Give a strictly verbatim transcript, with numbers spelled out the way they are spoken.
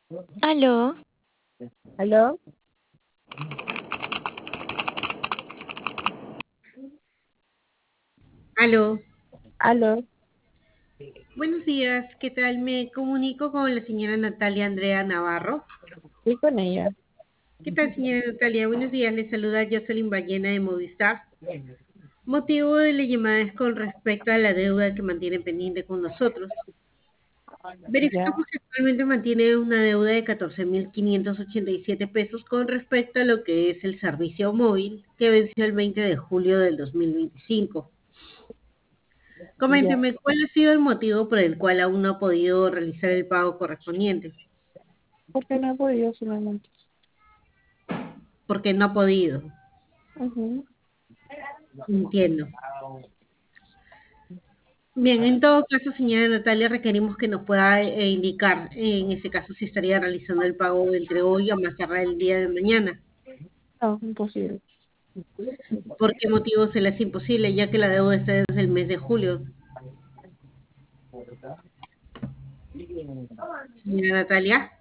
Aló, ¿Aló? Aló, ¿Aló? buenos días, ¿qué tal? Me comunico con la señora Natalia Andrea Navarro. Sí, con ella. ¿Qué tal, señora Natalia? Buenos días, le saluda Jocelyn Ballena de Movistar. Motivo de la llamada es con respecto a la deuda que mantiene pendiente con nosotros. Ya, Verificamos que actualmente mantiene una deuda de catorce mil quinientos ochenta y siete pesos con respecto a lo que es el servicio móvil que venció el veinte de julio del dos mil veinticinco. ya. Coménteme, ¿cuál ha sido el motivo por el cual aún no ha podido realizar el pago correspondiente? Porque no he podido solamente. Porque no ha podido. Ujú. Entiendo. Bien, en todo caso, señora Natalia, requerimos que nos pueda eh, indicar, eh, en ese caso, si estaría realizando el pago entre hoy o más tarde el día de mañana. No, imposible. ¿Por qué motivo se le hace imposible, ya que la deuda está desde el mes de julio? Señora Natalia.